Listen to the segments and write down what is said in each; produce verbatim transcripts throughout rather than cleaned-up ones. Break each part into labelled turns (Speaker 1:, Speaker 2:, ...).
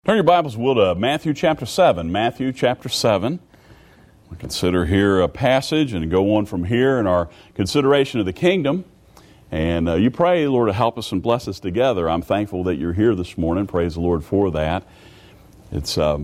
Speaker 1: Turn your Bibles, will, to Matthew chapter seven. Matthew chapter seven. We consider here a passage and go on from here in our consideration of the kingdom. And uh, you pray, Lord, to help us and bless us together. I'm thankful that you're here this morning. Praise the Lord for that. It's um,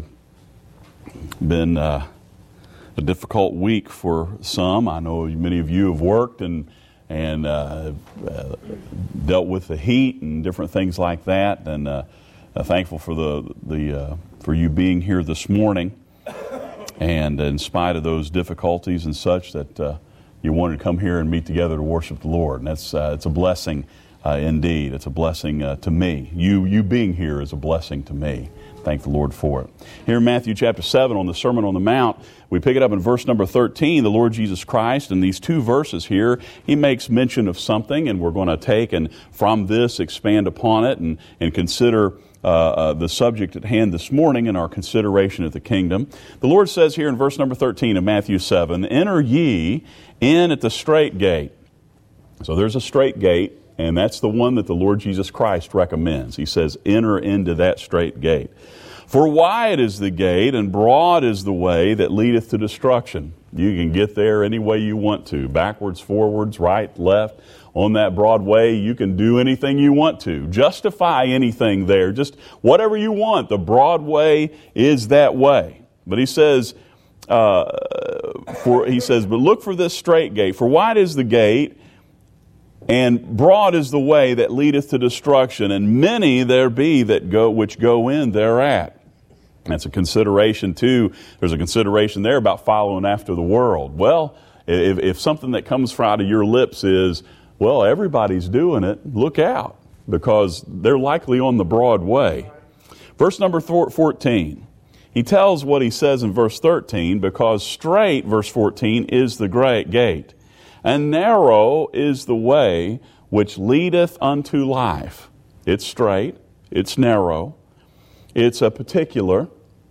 Speaker 1: been uh, a difficult week for some. I know many of you have worked and and uh, uh, dealt with the heat and different things like that. And uh, Uh, thankful for the the uh, for you being here this morning, and in spite of those difficulties and such, that uh, you wanted to come here and meet together to worship the Lord, and that's uh, it's a blessing uh, indeed. It's a blessing uh, to me. You you being here is a blessing to me. Thank the Lord for it. Here in Matthew chapter seven, on the Sermon on the Mount, we pick it up in verse number thirteen. The Lord Jesus Christ, in these two verses here, He makes mention of something, and we're going to take and from this expand upon it and and consider Uh, uh, the subject at hand this morning in our consideration of the kingdom. The Lord says here in verse number thirteen of Matthew seven, "Enter ye in at the strait gate." So there's a strait gate, and that's the one that the Lord Jesus Christ recommends. He says, "Enter into that strait gate. For wide is the gate, and broad is the way that leadeth to destruction." You can get there any way you want to, backwards, forwards, right, left. On that broad way, you can do anything you want to. Justify anything there. Just whatever you want. The broad way is that way. But he says, uh, for he says, "But look for this strait gate. For wide is the gate, and broad is the way that leadeth to destruction, and many there be that go which go in thereat." That's a consideration too. There's a consideration there about following after the world. Well, if, if something that comes out of your lips is, well, everybody's doing it, look out, because they're likely on the broad way. Verse number fourteen. He tells what he says in verse thirteen, "Because straight," verse fourteen, "is the great gate, and narrow is the way which leadeth unto life." It's straight, it's narrow, it's a particular,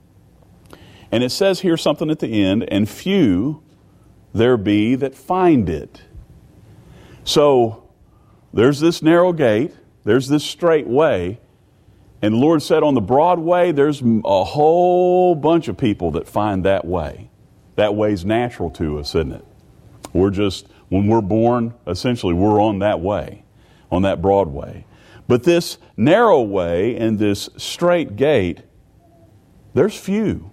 Speaker 1: and it says here something at the end, "and few there be that find it." So there's this narrow gate, there's this straight way, and the Lord said on the broad way, there's a whole bunch of people that find that way. That way's natural to us, isn't it? We're just, when we're born, essentially we're on that way, on that broad way. But this narrow way and this straight gate, there's few.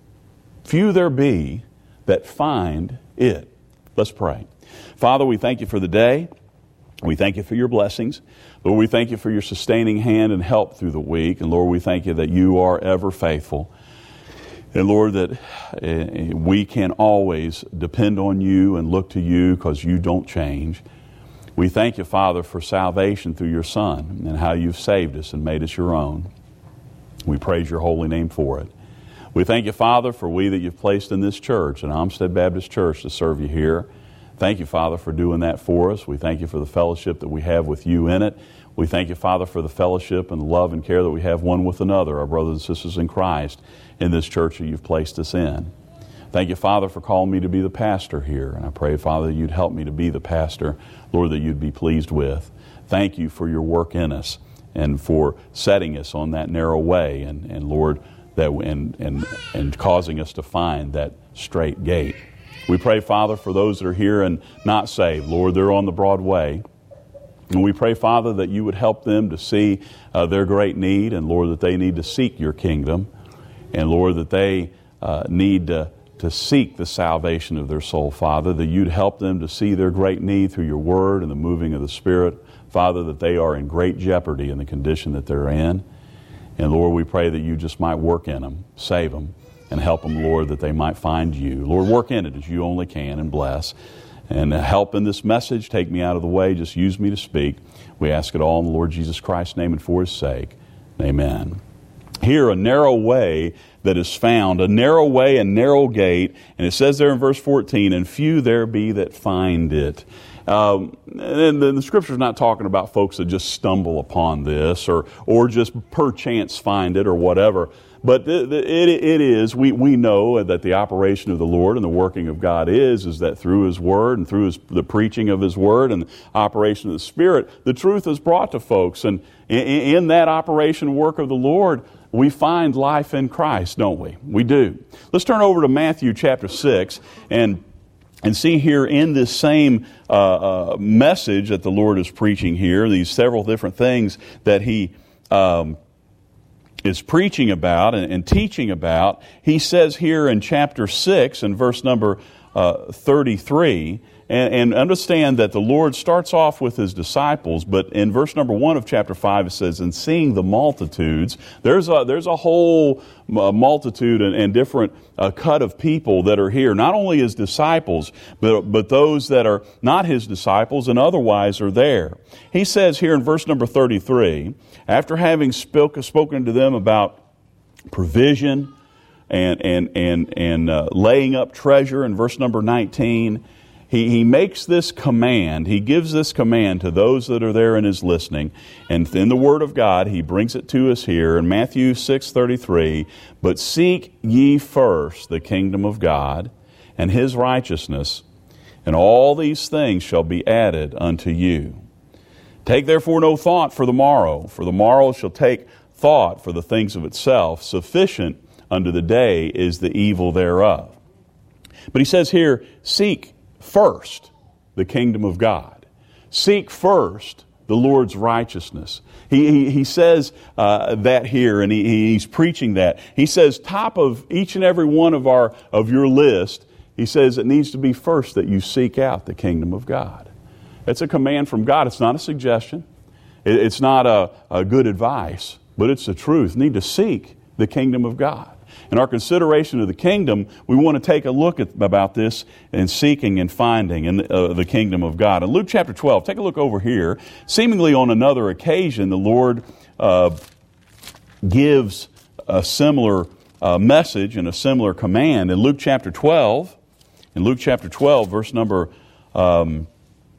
Speaker 1: Few there be that find it. Let's pray. Father, we thank you for the day. We thank you for your blessings. Lord, we thank you for your sustaining hand and help through the week. And Lord, we thank you that you are ever faithful. And Lord, that uh, we can always depend on you and look to you because you don't change. We thank you, Father, for salvation through your Son and how you've saved us and made us your own. We praise your holy name for it. We thank you, Father, for we that you've placed in this church, in Olmsted Baptist Church, to serve you here. Thank you, Father, for doing that for us. We thank you for the fellowship that we have with you in it. We thank you, Father, for the fellowship and the love and care that we have one with another, our brothers and sisters in Christ, in this church that you've placed us in. Thank you, Father, for calling me to be the pastor here. And I pray, Father, that you'd help me to be the pastor, Lord, that you'd be pleased with. Thank you for your work in us and for setting us on that narrow way, and, and Lord, that and, and, and causing us to find that straight gate. We pray, Father, for those that are here and not saved. Lord, they're on the broad way. And we pray, Father, that you would help them to see uh, their great need, and Lord, that they need to seek your kingdom, and Lord, that they uh, need to, to seek the salvation of their soul, Father, that you'd help them to see their great need through your word and the moving of the Spirit, Father, that they are in great jeopardy in the condition that they're in. And Lord, we pray that you just might work in them, save them, and help them, Lord, that they might find you. Lord, work in it as you only can and bless. And help in this message. Take me out of the way. Just use me to speak. We ask it all in the Lord Jesus Christ's name and for His sake. Amen. Here, a narrow way that is found, a narrow way and narrow gate. And it says there in verse fourteen, "And few there be that find it." Um, and the, the Scripture's not talking about folks that just stumble upon this or or just perchance find it or whatever. But it, it, it is, we, we know that the operation of the Lord and the working of God is, is that through His Word and through His, the preaching of His Word and the operation of the Spirit, the truth is brought to folks. And in, in that operation work of the Lord, we find life in Christ, don't we? We do. Let's turn over to Matthew chapter six and And see here in this same uh, uh, message that the Lord is preaching here, these several different things that He um, is preaching about and, and teaching about, He says here in chapter six and verse number uh, thirty-three, and, and understand that the Lord starts off with His disciples, but in verse number one of chapter five it says, "And seeing the multitudes," there's a, there's a whole multitude and, and different uh, cut of people that are here, not only His disciples, but, but those that are not His disciples and otherwise are there. He says here in verse number thirty-three, after having spoke, spoken to them about provision and, and, and, and uh, laying up treasure in verse number nineteen, He, he makes this command, he gives this command to those that are there in his listening, and in the Word of God, he brings it to us here in Matthew six thirty-three, "But seek ye first the kingdom of God and His righteousness, and all these things shall be added unto you. Take therefore no thought for the morrow, for the morrow shall take thought for the things of itself. Sufficient unto the day is the evil thereof." But he says here, seek first the kingdom of God. Seek first the Lord's righteousness. He, he, he says uh, that here, and he, he's preaching that. He says, top of each and every one of our of your list, he says it needs to be first that you seek out the kingdom of God. It's a command from God. It's not a suggestion. It, it's not a, a good advice, but it's the truth. You need to seek the kingdom of God. In our consideration of the kingdom, we want to take a look at about this and seeking and finding in the, uh, the kingdom of God. In Luke chapter twelve, take a look over here. Seemingly on another occasion, the Lord uh, gives a similar uh, message and a similar command. In Luke chapter twelve, in Luke chapter twelve, verse number um,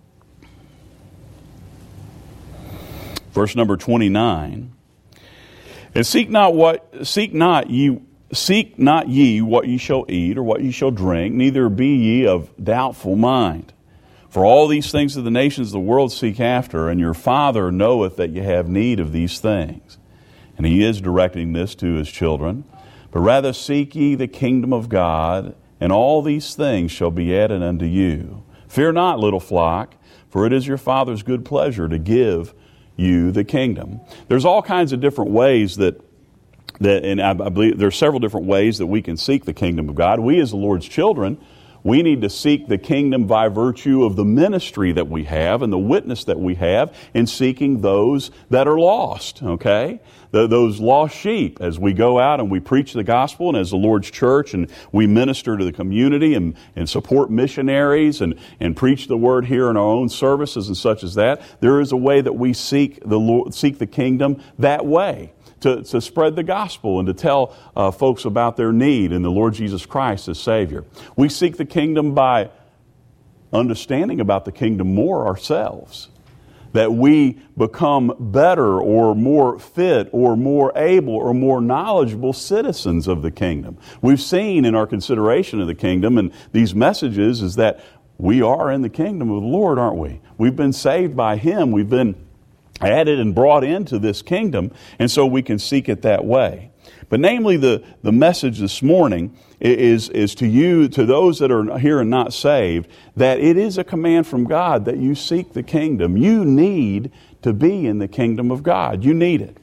Speaker 1: verse number twenty-nine, "And seek not what seek not ye." Seek not ye what ye shall eat or what ye shall drink, neither be ye of doubtful mind. For all these things of the nations of the world seek after, and your Father knoweth that ye have need of these things." And He is directing this to His children. "But rather seek ye the kingdom of God, and all these things shall be added unto you. Fear not, little flock, for it is your Father's good pleasure to give you the kingdom." There's all kinds of different ways that That, and I, I believe there are several different ways that we can seek the kingdom of God. We as the Lord's children, we need to seek the kingdom by virtue of the ministry that we have and the witness that we have in seeking those that are lost, okay? The, those lost sheep, as we go out and we preach the gospel, and as the Lord's church, and we minister to the community and, and support missionaries and, and preach the word here in our own services and such as that, there is a way that we seek the Lord, seek the kingdom that way. To, to spread the gospel and to tell uh, folks about their need in the Lord Jesus Christ as Savior. We seek the kingdom by understanding about the kingdom more ourselves, that we become better or more fit or more able or more knowledgeable citizens of the kingdom. We've seen in our consideration of the kingdom and these messages is that we are in the kingdom of the Lord, aren't we? We've been saved by Him. We've been added and brought into this kingdom, and so we can seek it that way. But namely, the, the message this morning is, is to you, to those that are here and not saved, that it is a command from God that you seek the kingdom. You need to be in the kingdom of God. You need it.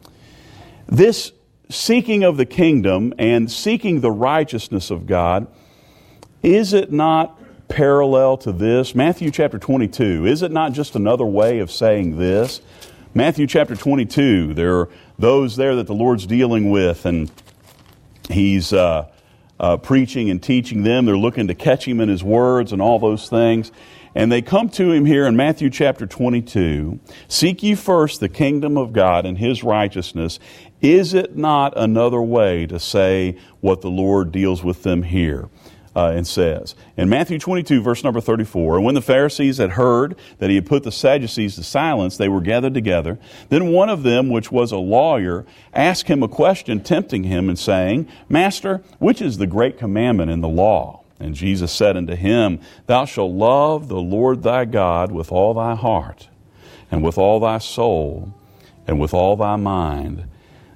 Speaker 1: This seeking of the kingdom and seeking the righteousness of God, is it not parallel to this? Matthew chapter twenty-two, is it not just another way of saying this? Matthew chapter twenty-two, there are those there that the Lord's dealing with, and He's uh, uh, preaching and teaching them. They're looking to catch Him in His words and all those things. And they come to Him here in Matthew chapter twenty-two, "Seek ye first the kingdom of God and His righteousness." Is it not another way to say what the Lord deals with them here? Uh, and says, in Matthew twenty-two, verse number thirty-four, "And when the Pharisees had heard that He had put the Sadducees to silence, they were gathered together. Then one of them, which was a lawyer, asked Him a question, tempting Him, and saying, Master, which is the great commandment in the law? And Jesus said unto him, Thou shalt love the Lord thy God with all thy heart, and with all thy soul, and with all thy mind.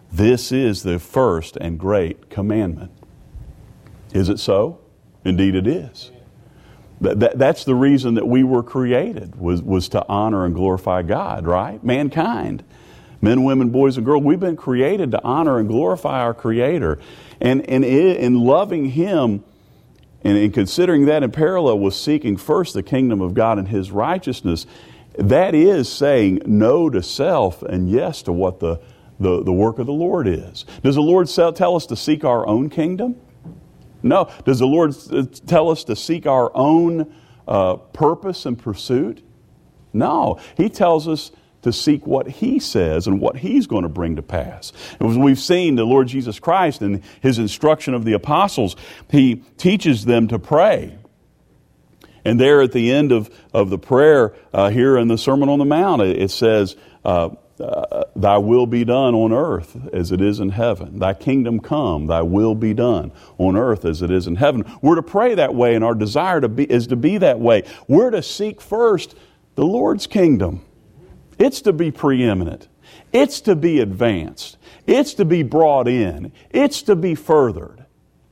Speaker 1: This is the first and great commandment. Is it so? Indeed it is. That, that, that's the reason that we were created, was, was to honor and glorify God, right? Mankind. Men, women, boys, and girls, we've been created to honor and glorify our Creator. And, and in loving Him, and in considering that in parallel with seeking first the kingdom of God and His righteousness, that is saying no to self and yes to what the, the, the work of the Lord is. Does the Lord tell us to seek our own kingdom? No. Does the Lord tell us to seek our own uh, purpose and pursuit? No. He tells us to seek what He says and what He's going to bring to pass. As we've seen the Lord Jesus Christ in His instruction of the apostles, He teaches them to pray. And there at the end of, of the prayer uh, here in the Sermon on the Mount, it, it says, uh, uh, Thy will be done on earth as it is in heaven. Thy kingdom come, Thy will be done on earth as it is in heaven. We're to pray that way, and our desire to be, is to be that way. We're to seek first the Lord's kingdom. It's to be preeminent. It's to be advanced. It's to be brought in. It's to be furthered.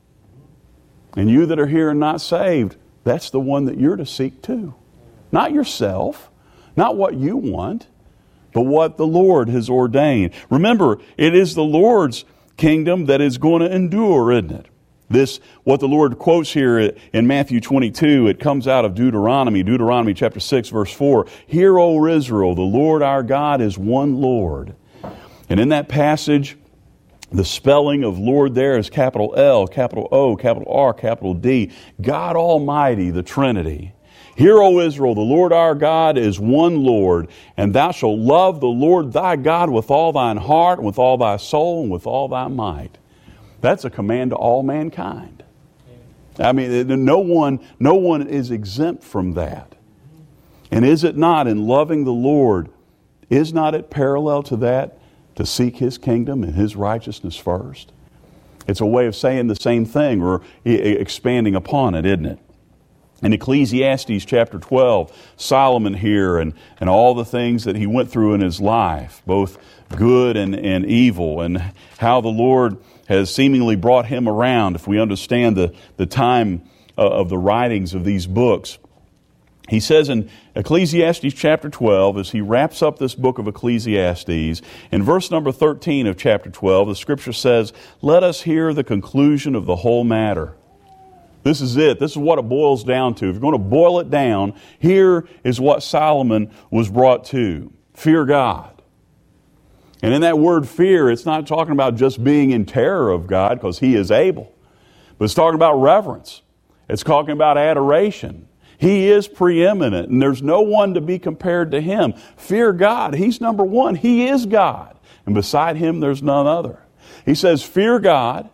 Speaker 1: And you that are here and not saved, that's the one that you're to seek too. Not yourself, not what you want, but what the Lord has ordained. Remember, it is the Lord's kingdom that is going to endure, isn't it? This, what the Lord quotes here in Matthew twenty-two, it comes out of Deuteronomy, Deuteronomy chapter six, verse four. Hear, O Israel, the Lord our God is one Lord. And in that passage, the spelling of Lord there is capital L, capital O, capital R, capital D. God Almighty, the Trinity. Hear, O Israel, the Lord our God is one Lord, and thou shalt love the Lord thy God with all thine heart, and with all thy soul, and with all thy might. That's a command to all mankind. I mean, no one, no one is exempt from that. And is it not, in loving the Lord, is not it parallel to that, to seek His kingdom and His righteousness first? It's a way of saying the same thing, or expanding upon it, isn't it? In Ecclesiastes chapter twelve, Solomon here and, and all the things that he went through in his life, both good and, and evil, and how the Lord has seemingly brought him around, if we understand the, the time of the writings of these books. He says in Ecclesiastes chapter twelve, as he wraps up this book of Ecclesiastes, in verse number thirteen of chapter twelve, the Scripture says, "Let us hear the conclusion of the whole matter." This is it. This is what it boils down to. If you're going to boil it down, here is what Solomon was brought to. Fear God. And in that word fear, it's not talking about just being in terror of God, because He is able. But it's talking about reverence. It's talking about adoration. He is preeminent, and there's no one to be compared to Him. Fear God. He's number one. He is God. And beside Him, there's none other. He says, fear God.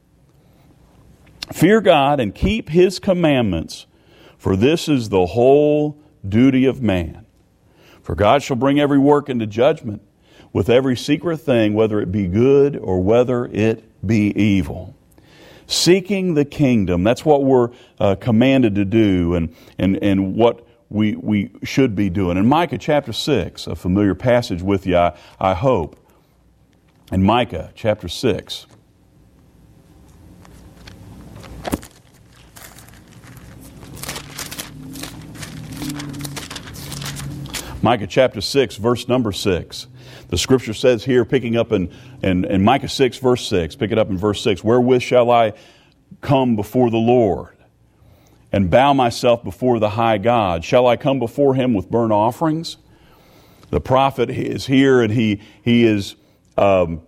Speaker 1: Fear God and keep His commandments, for this is the whole duty of man. For God shall bring every work into judgment with every secret thing, whether it be good or whether it be evil. Seeking the kingdom, that's what we're uh, commanded to do, and, and, and what we, we should be doing. In Micah chapter six, a familiar passage with you, I, I hope. In Micah chapter six. Micah chapter six, verse number six. The Scripture says here, picking up in, in, in Micah six, verse six, pick it up in verse six, "Wherewith shall I come before the Lord, and bow myself before the high God? Shall I come before Him with burnt offerings?" The prophet is here, and he, he is... Um,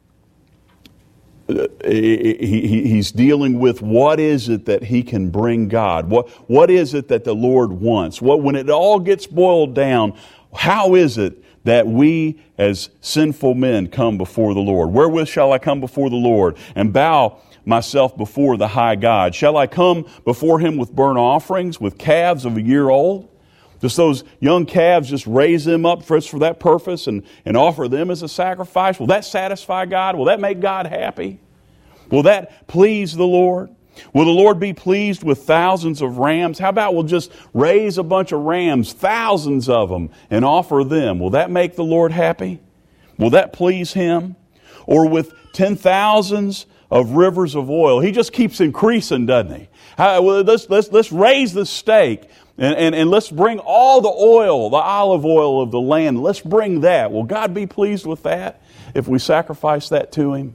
Speaker 1: He, he, he's dealing with what is it that he can bring God. What, what is it that the Lord wants? What, when it all gets boiled down, how is it that we as sinful men come before the Lord? "Wherewith shall I come before the Lord and bow myself before the high God? Shall I come before Him with burnt offerings, with calves of a year old?" Just those young calves, just raise them up for, for that purpose and, and offer them as a sacrifice. Will that satisfy God? Will that make God happy? Will that please the Lord? Will the Lord be pleased with thousands of rams? How about we'll just raise a bunch of rams, thousands of them, and offer them? Will that make the Lord happy? Will that please Him? or with ten thousands of rivers of oil. He just keeps increasing, doesn't he? How, well, let's, let's, let's raise the stake and, and, and let's bring all the oil, the olive oil of the land. Let's bring that. Will God be pleased with that if we sacrifice that to Him?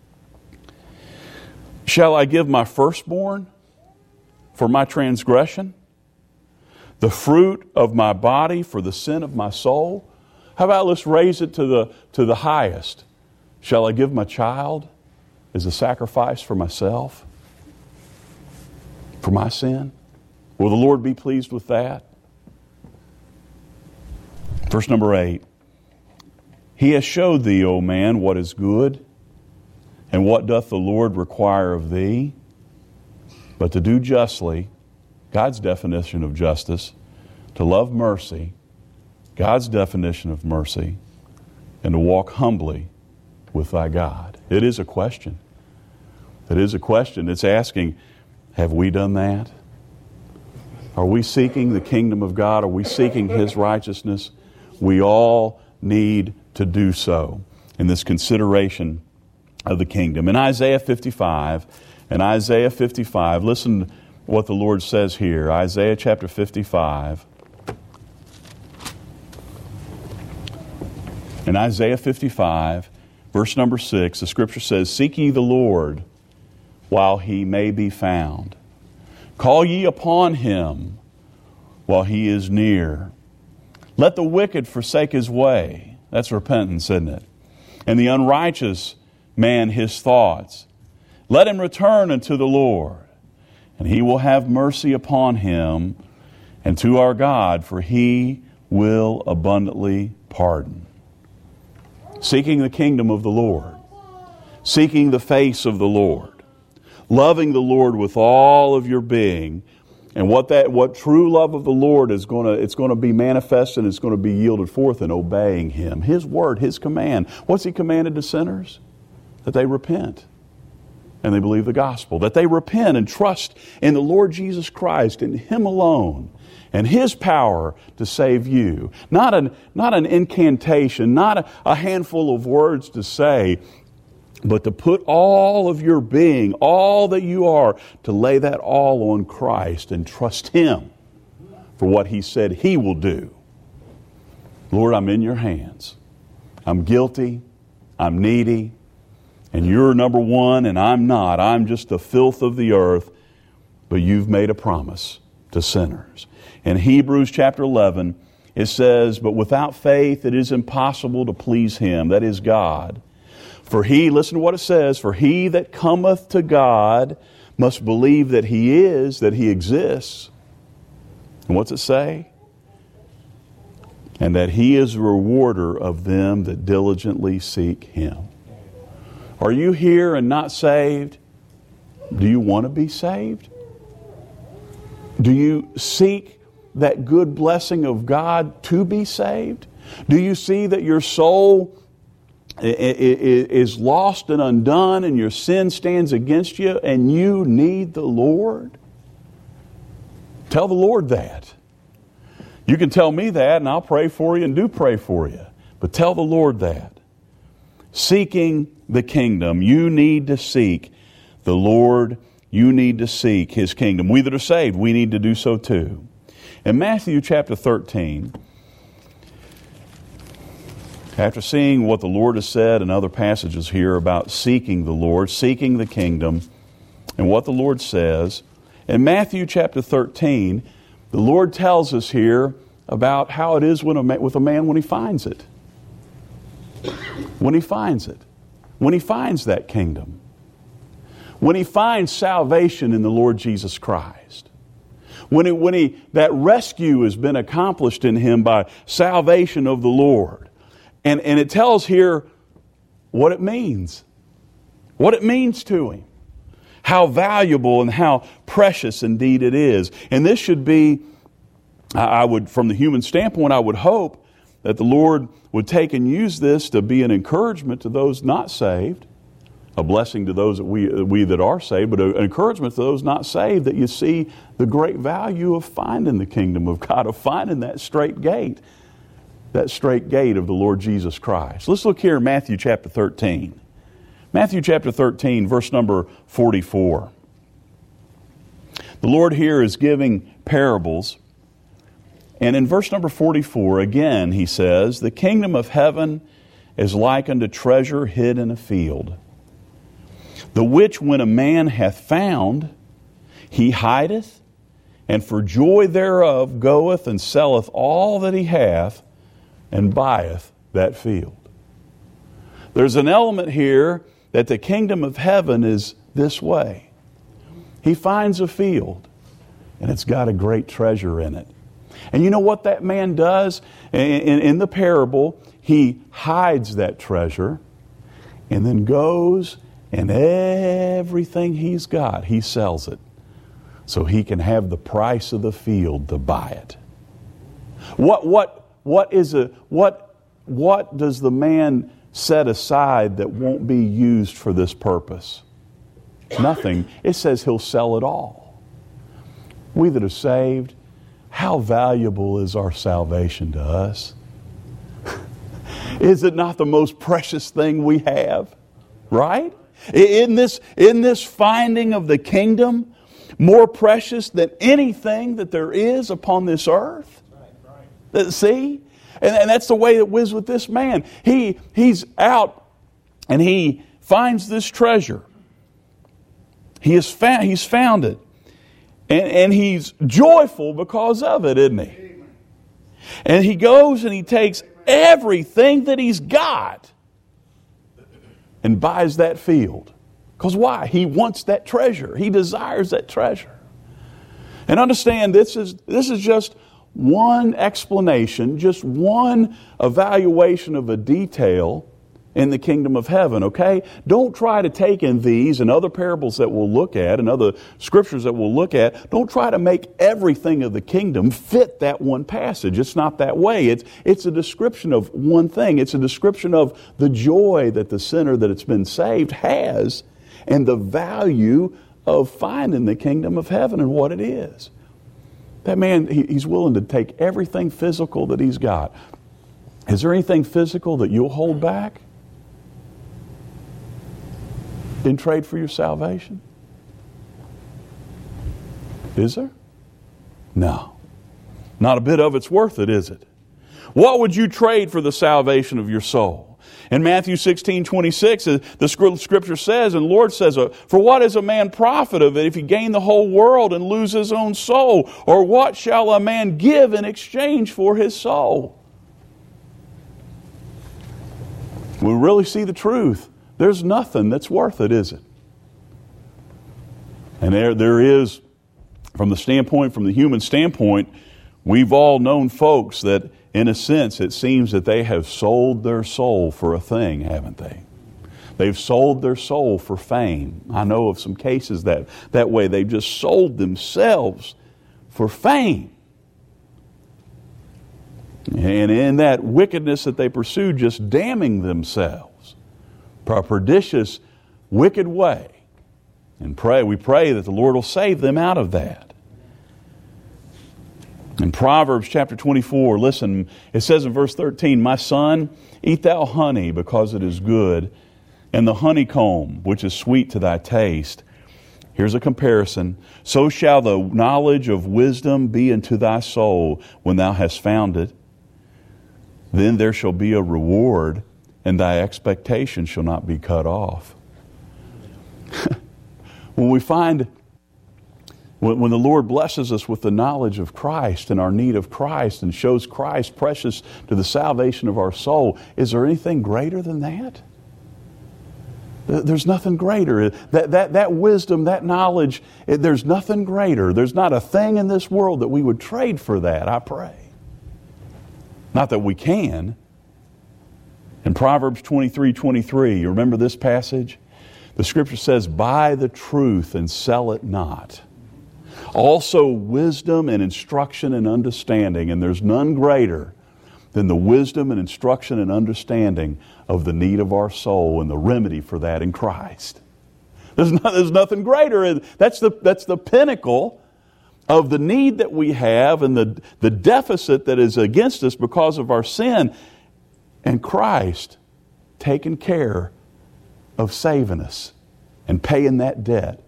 Speaker 1: Shall I give my firstborn for my transgression? The fruit of my body for the sin of my soul? How about let's raise it to the, to the highest? Shall I give my child as a sacrifice for myself? For my sin? Will the Lord be pleased with that? Verse number eight. He has showed thee, O man, what is good, and what doth the Lord require of thee? But to do justly, God's definition of justice, to love mercy, God's definition of mercy, and to walk humbly with thy God. It is a question. It is a question. It's asking, have we done that? Are we seeking the kingdom of God? Are we seeking His righteousness? We all need to do so in this consideration of the kingdom. In Isaiah fifty-five, in Isaiah fifty-five, listen to what the Lord says here. Isaiah chapter fifty-five. In Isaiah fifty-five, verse number six, the Scripture says, Seek ye the Lord while He may be found. Call ye upon Him while He is near. Let the wicked forsake his way. That's repentance, isn't it? And the unrighteous man his thoughts. Let him return unto the Lord, and He will have mercy upon him, and to our God, for He will abundantly pardon. Seeking the kingdom of the Lord, seeking the face of the Lord, loving the Lord with all of your being, and what that what true love of the Lord is going to it's going to be manifest, and it's going to be yielded forth in obeying Him, His word, His command. What's He commanded to sinners? That they repent and they believe the gospel, that they repent and trust in the Lord Jesus Christ and Him alone, and His power to save you. Not an, not an incantation, not a, a handful of words to say, but to put all of your being, all that you are, to lay that all on Christ and trust Him for what He said He will do. Lord, I'm in your hands. I'm guilty. I'm needy. And you're number one, and I'm not. I'm just the filth of the earth. But you've made a promise to sinners. In Hebrews chapter eleven, it says, But without faith it is impossible to please Him, that is God. For he, listen to what it says, For he that cometh to God must believe that He is, that He exists. And what's it say? And that He is a rewarder of them that diligently seek Him. Are you here and not saved? Do you want to be saved? Do you seek that good blessing of God to be saved? Do you see that your soul is lost and undone and your sin stands against you and you need the Lord? Tell the Lord that. You can tell me that and I'll pray for you and do pray for you. But tell the Lord that. Seeking the kingdom, you need to seek the Lord. You need to seek His kingdom. We that are saved, we need to do so too. In Matthew chapter thirteen, after seeing what the Lord has said in other passages here about seeking the Lord, seeking the kingdom, and what the Lord says, in Matthew chapter thirteen, the Lord tells us here about how it is when a man, with a man when he finds it. When he finds it. When he finds that kingdom. When he finds salvation in the Lord Jesus Christ. When, he, when he, that rescue has been accomplished in him by salvation of the Lord. And, and it tells here what it means. What it means to him. How valuable and how precious indeed it is. And this should be, I would, from the human standpoint, I would hope that the Lord would take and use this to be an encouragement to those not saved, a blessing to those that we, we that are saved, but an encouragement to those not saved, that you see the great value of finding the kingdom of God, of finding that straight gate, that straight gate of the Lord Jesus Christ. Let's look here in Matthew chapter thirteen. Matthew chapter thirteen, verse number forty-four. The Lord here is giving parables. And in verse number forty-four, again, He says, the kingdom of heaven is like unto treasure hid in a field, the which when a man hath found, he hideth, and for joy thereof goeth and selleth all that he hath, and buyeth that field. There's an element here that the kingdom of heaven is this way. He finds a field, and it's got a great treasure in it. And you know what that man does? In, in, in the parable, he hides that treasure and then goes and everything he's got, he sells it so he can have the price of the field to buy it. What what what is a what what does the man set aside that won't be used for this purpose? Nothing. It says he'll sell it all. We that are saved, how valuable is our salvation to us? Is it not the most precious thing we have? Right? In this, in this finding of the kingdom, more precious than anything that there is upon this earth. Right, right. See? And, and that's the way it was with this man. He, he's out and he finds this treasure. He has found, he's found it. And, and he's joyful because of it, isn't he? And he goes and he takes everything that he's got and buys that field. Because why? He wants that treasure. He desires that treasure. And understand, this is, this is just one explanation, just one evaluation of a detail in the kingdom of heaven, okay? Don't try to take in these and other parables that we'll look at and other scriptures that we'll look at. Don't try to make everything of the kingdom fit that one passage. It's not that way. It's, it's a description of one thing. It's a description of the joy that the sinner that it's been saved has and the value of finding the kingdom of heaven and what it is. That man, he, he's willing to take everything physical that he's got. Is there anything physical that you'll hold back in trade for your salvation? Is there? No. Not a bit of it's worth it, is it? What would you trade for the salvation of your soul? In Matthew sixteen twenty-six, the scripture says, and the Lord says, for what is a man profit of it if he gain the whole world and lose his own soul? Or what shall a man give in exchange for his soul? We really see the truth. There's nothing that's worth it, is it? And there, there is, from the standpoint, from the human standpoint, we've all known folks that, in a sense, it seems that they have sold their soul for a thing, haven't they? They've sold their soul for fame. I know of some cases that, that way. They've just sold themselves for fame. And in that wickedness that they pursue, just damning themselves for a pernicious, wicked way. And pray, we pray that the Lord will save them out of that. In Proverbs chapter twenty-four, listen, it says in verse thirteen, my son, eat thou honey because it is good, and the honeycomb which is sweet to thy taste. Here's a comparison. So shall the knowledge of wisdom be unto thy soul when thou hast found it. Then there shall be a reward, and thy expectation shall not be cut off. When we find, when the Lord blesses us with the knowledge of Christ and our need of Christ and shows Christ precious to the salvation of our soul, is there anything greater than that? There's nothing greater. That, that, that wisdom, that knowledge, there's nothing greater. There's not a thing in this world that we would trade for that, I pray. Not that we can. In Proverbs twenty-three twenty-three, you remember this passage? The scripture says, buy the truth and sell it not. Also wisdom and instruction and understanding. And there's none greater than the wisdom and instruction and understanding of the need of our soul and the remedy for that in Christ. There's, not, there's nothing greater. That's the, that's the pinnacle of the need that we have and the, the deficit that is against us because of our sin. And Christ taking care of saving us and paying that debt,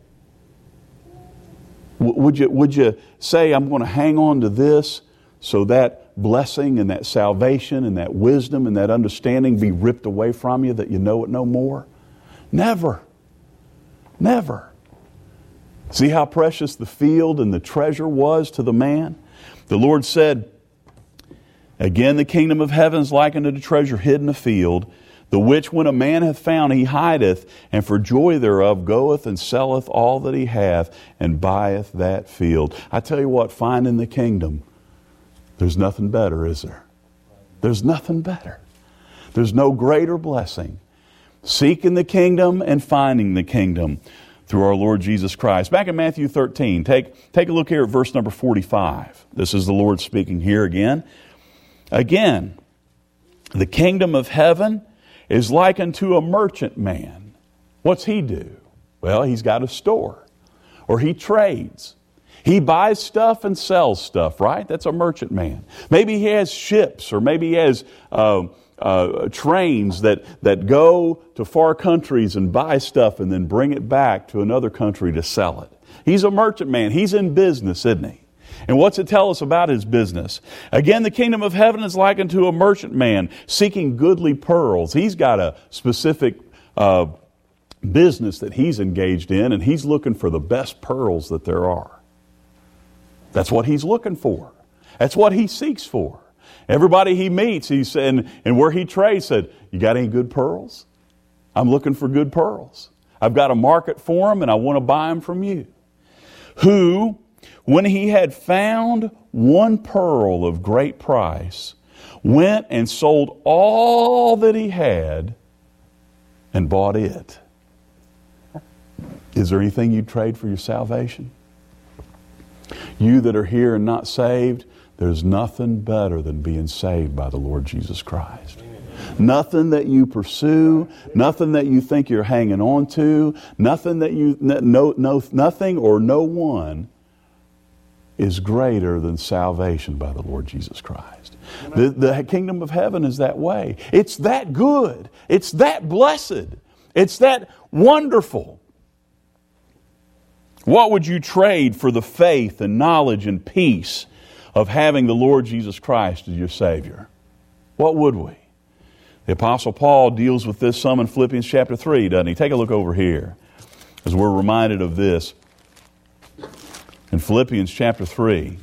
Speaker 1: w- would you, would you say, I'm going to hang on to this so that blessing and that salvation and that wisdom and that understanding be ripped away from you, that you know it no more? Never. Never. See how precious the field and the treasure was to the man? The Lord said, again, the kingdom of heaven is likened unto treasure hid in a field, the which when a man hath found, he hideth, and for joy thereof goeth and selleth all that he hath, and buyeth that field. I tell you what, finding the kingdom, there's nothing better, is there? There's nothing better. There's no greater blessing. Seeking the kingdom and finding the kingdom through our Lord Jesus Christ. Back in Matthew thirteen, take, take a look here at verse number forty-five. This is the Lord speaking here again. Again, the kingdom of heaven is like unto a merchant man. What's he do? Well, he's got a store, or he trades. He buys stuff and sells stuff, right? That's a merchant man. Maybe he has ships, or maybe he has uh, uh, trains that, that go to far countries and buy stuff and then bring it back to another country to sell it. He's a merchant man. He's in business, isn't he? And what's it tell us about his business? Again, the kingdom of heaven is like unto a merchant man seeking goodly pearls. He's got a specific uh, business that he's engaged in, and he's looking for the best pearls that there are. That's what he's looking for. That's what he seeks for. Everybody he meets, he said, and, and where he trades, said, you got any good pearls? I'm looking for good pearls. I've got a market for them, and I want to buy them from you. Who, when he had found one pearl of great price, went and sold all that he had and bought it. Is there anything you'd trade for your salvation? You that are here and not saved, there's nothing better than being saved by the Lord Jesus Christ. Nothing that you pursue, nothing that you think you're hanging on to, nothing that you no, no, nothing or no one is greater than salvation by the Lord Jesus Christ. The, the kingdom of heaven is that way. It's that good. It's that blessed. It's that wonderful. What would you trade for the faith and knowledge and peace of having the Lord Jesus Christ as your Savior? What would we? The Apostle Paul deals with this some in Philippians chapter three, doesn't he? Take a look over here as we're reminded of this. In Philippians chapter three,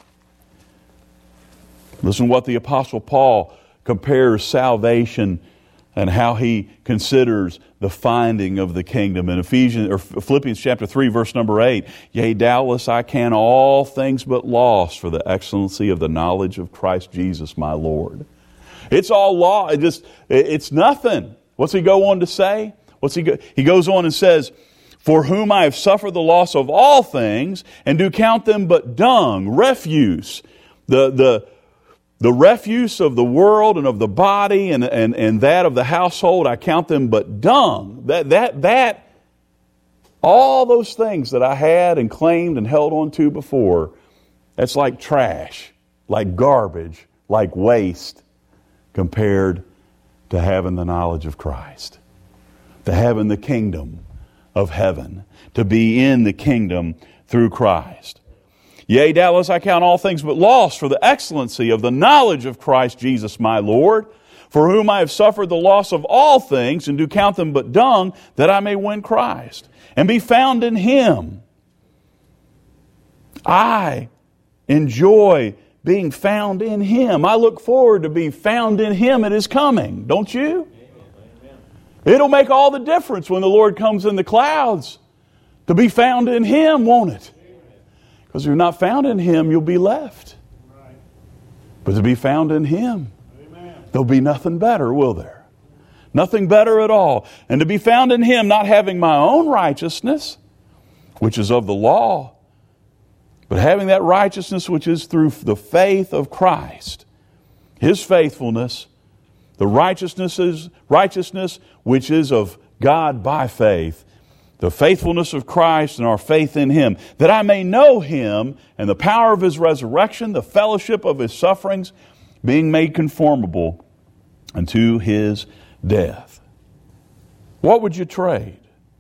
Speaker 1: listen to what the Apostle Paul compares salvation and how he considers the finding of the kingdom. In Ephesians or Philippians chapter three, verse number eight, yea, doubtless I can all things but loss for the excellency of the knowledge of Christ Jesus my Lord. It's all law. It just, it's nothing. What's he go on to say? What's he go? He goes on and says, for whom I have suffered the loss of all things, and do count them but dung, refuse, the the the refuse of the world and of the body and and and that of the household. I count them but dung. That that that all those things that I had and claimed and held on to before, that's like trash, like garbage, like waste, compared to having the knowledge of Christ, to having the kingdom of heaven, to be in the kingdom through Christ. Yea, doubtless I count all things but loss for the excellency of the knowledge of Christ Jesus my Lord, for whom I have suffered the loss of all things, and do count them but dung, that I may win Christ, and be found in Him. I enjoy being found in Him. I look forward to be found in Him at His coming. Don't you? Amen. It'll make all the difference when the Lord comes in the clouds to be found in Him, won't it? Because if you're not found in Him, you'll be left. Right. But to be found in Him, amen, there'll be nothing better, will there? Nothing better at all. And to be found in Him, not having my own righteousness, which is of the law, but having that righteousness which is through the faith of Christ, His faithfulness, the righteousness is righteousness which is of God by faith, the faithfulness of Christ and our faith in Him, that I may know Him and the power of His resurrection, the fellowship of His sufferings, being made conformable unto His death. What would you trade?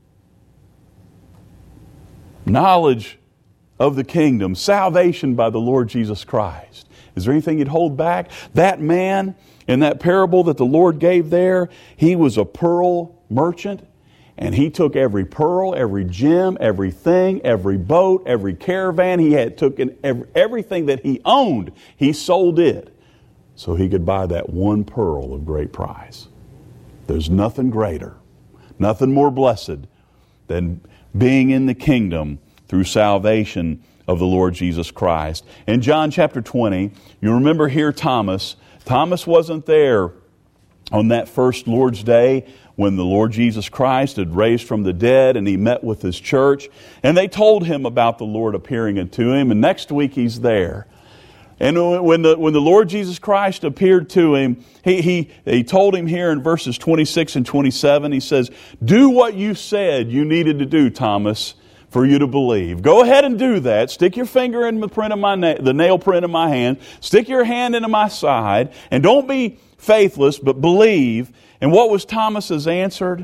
Speaker 1: Knowledge of the kingdom, salvation by the Lord Jesus Christ. Is there anything you'd hold back? That man in that parable that the Lord gave there, he was a pearl merchant, and he took every pearl, every gem, everything, every boat, every caravan he had, took in every, everything that he owned, he sold it so he could buy that one pearl of great price. There's nothing greater, nothing more blessed than being in the kingdom through salvation of the Lord Jesus Christ. In John chapter twenty, you remember here Thomas. Thomas wasn't there on that first Lord's Day when the Lord Jesus Christ had raised from the dead and he met with his church. And they told him about the Lord appearing unto him. And next week he's there. And when the, when the Lord Jesus Christ appeared to him, he, he, he told him here in verses twenty-six and twenty-seven, he says, "Do what you said you needed to do, Thomas, for you to believe. Go ahead and do that. Stick your finger in the print of my na- the nail print in my hand. Stick your hand into my side. And don't be faithless, but believe." And what was Thomas's answer?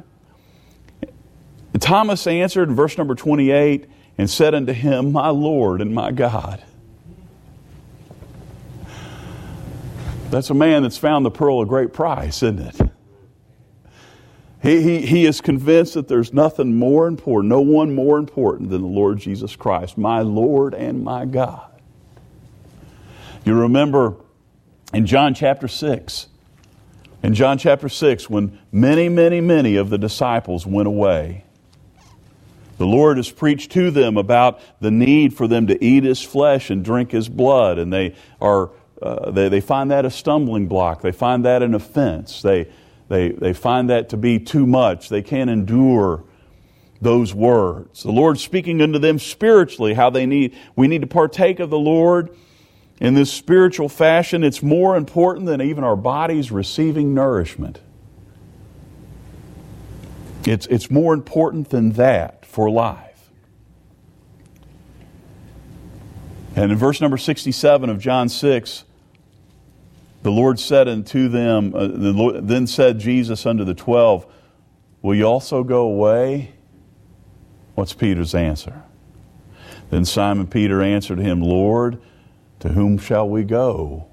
Speaker 1: Thomas answered in verse number twenty-eight and said unto him, "My Lord and my God." That's a man that's found the pearl of great price, isn't it? He, he, he is convinced that there's nothing more important, no one more important than the Lord Jesus Christ, my Lord and my God. You remember in John chapter six, in John chapter six, when many, many, many of the disciples went away, the Lord has preached to them about the need for them to eat His flesh and drink His blood, and they are uh, they, they find that a stumbling block. They find that an offense. They They, they find that to be too much. They can't endure those words. The Lord speaking unto them spiritually, how they need, we need to partake of the Lord in this spiritual fashion. It's more important than even our bodies receiving nourishment. It's, it's more important than that for life. And in verse number sixty-seven of John six, the Lord said unto them, uh, the Lord, then said Jesus unto the twelve, "Will you also go away?" What's Peter's answer? Then Simon Peter answered him, "Lord, to whom shall we go?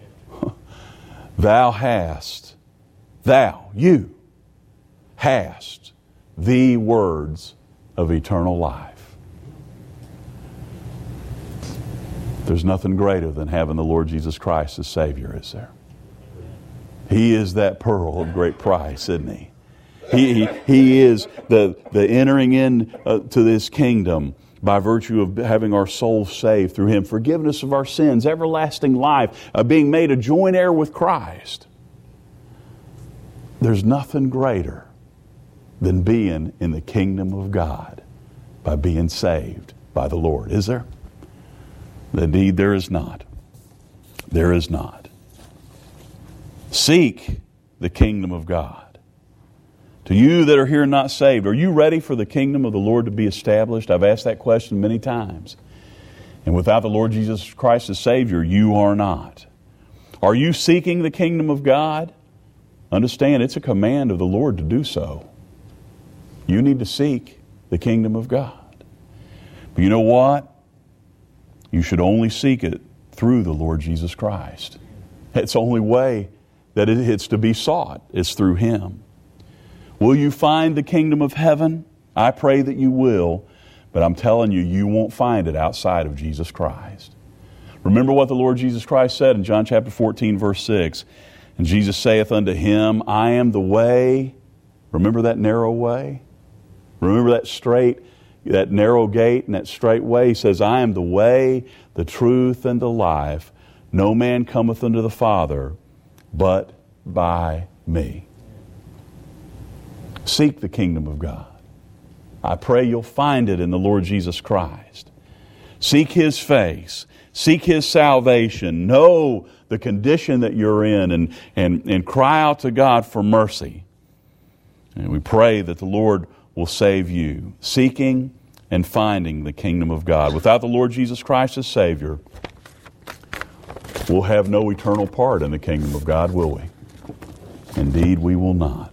Speaker 1: Thou hast, thou, you, hast the words of eternal life." There's nothing greater than having the Lord Jesus Christ as Savior, is there? He is that pearl of great price, isn't He? He, he, he is the, the entering in uh, to this kingdom by virtue of having our souls saved through Him, forgiveness of our sins, everlasting life, uh, being made a joint heir with Christ. There's nothing greater than being in the kingdom of God by being saved by the Lord, is there? Indeed, there is not. There is not. Seek the kingdom of God. To you that are here not saved, are you ready for the kingdom of the Lord to be established? I've asked that question many times. And without the Lord Jesus Christ as Savior, you are not. Are you seeking the kingdom of God? Understand, it's a command of the Lord to do so. You need to seek the kingdom of God. But you know what? You should only seek it through the Lord Jesus Christ. It's the only way that it's to be sought. It's through Him. Will you find the kingdom of heaven? I pray that you will, but I'm telling you, you won't find it outside of Jesus Christ. Remember what the Lord Jesus Christ said in John chapter fourteen, verse six. "And Jesus saith unto him, I am the way." Remember that narrow way? Remember that straight that narrow gate and that straight way? He says, "I am the way, the truth, and the life. No man cometh unto the Father but by me." Seek the kingdom of God. I pray you'll find it in the Lord Jesus Christ. Seek His face. Seek His salvation. Know the condition that you're in and, and, and cry out to God for mercy. And we pray that the Lord will save you, seeking and finding the kingdom of God. Without the Lord Jesus Christ as Savior, we'll have no eternal part in the kingdom of God, will we? Indeed, we will not.